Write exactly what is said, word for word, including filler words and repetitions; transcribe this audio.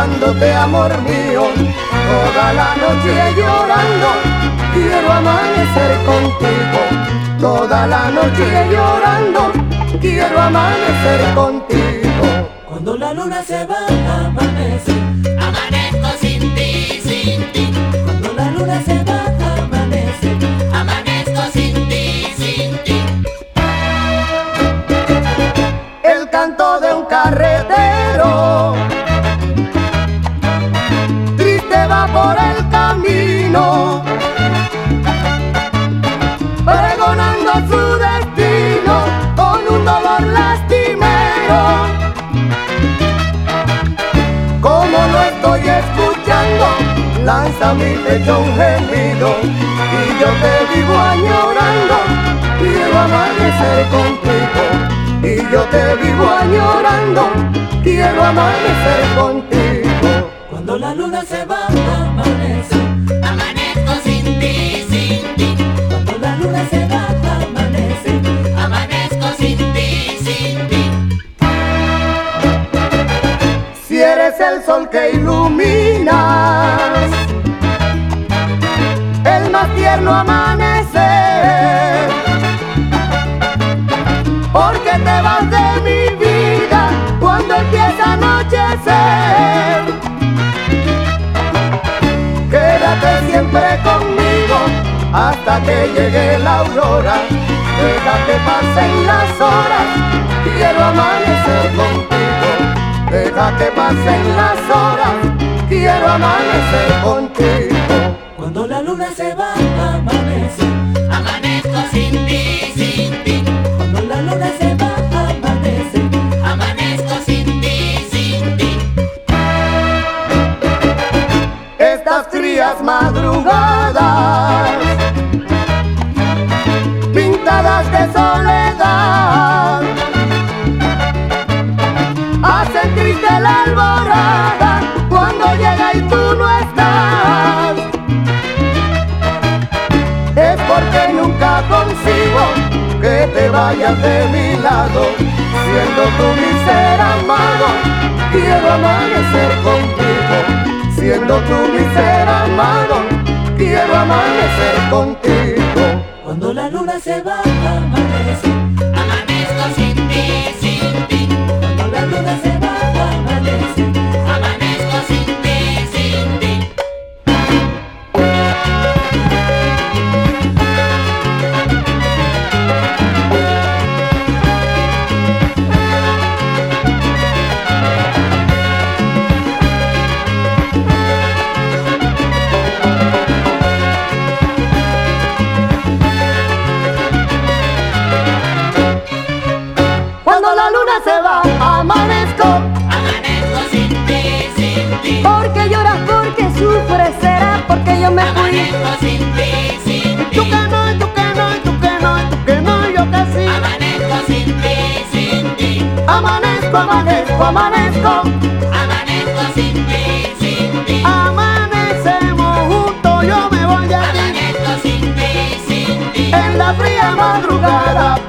buscándote, amor mío, toda la noche llorando, quiero amanecer contigo. Toda la noche llorando, quiero amanecer contigo. Cuando la luna se va, amanece. Amanezco sin ti, sin ti. Cuando la luna se va, amanece. Amanezco sin ti, sin ti. El canto de un carretero triste va por el camino, pregonando su destino con un dolor lastimero. Como lo estoy escuchando, lanza mi pecho un gemido y yo te vivo añorando, quiero amanecer contigo. Y yo te vivo añorando, quiero amanecer contigo. Cuando la luna se va, amanece. Amanezco sin ti, sin ti. Cuando la luna se va, amanece. Amanezco sin ti, sin ti. Si eres el sol que iluminas el más tierno amanecer, porque te vas de mi vida cuando empieza a anochecer. Quédate siempre conmigo hasta que llegue la aurora. Deja que pasen las horas, quiero amanecer contigo. Deja que pasen las horas, quiero amanecer contigo. Cuando la luna se va, amanece. Amanezco sin ti, sin ti. Cuando la luna se va, amanece. Amanezco sin ti, sin ti. Estas frías madrugadas pintadas de soledad hacen triste la alborada cuando llega y tú no estás. Es porque nunca consigo que te vayas de mi lado, siendo tú mi ser amado, quiero amanecer contigo. Siendo tú mi ser amado, quiero amanecer contigo. Cuando la luna se va, amanece. Amanezco sin ti, sin ti. Cuando la luna se va, amanece. Amanezco sin ti, sin ti. Cuando la luna se va, amanezco. Amanezco sin ti, sin ti. Porque lloras, porque sufres, será porque yo me fui. Amanezco sin ti, sin Tú ti. que no, y tú que no, y tú que no, y tú que no, yo que sí. Amanezco sin ti, sin ti. Amanezco, amanezco, amanezco. Amanezco sin ti, sin ti. Amanecemos juntos, yo me voy de aquí. Amanezco sin ti, sin ti. En la fría madrugada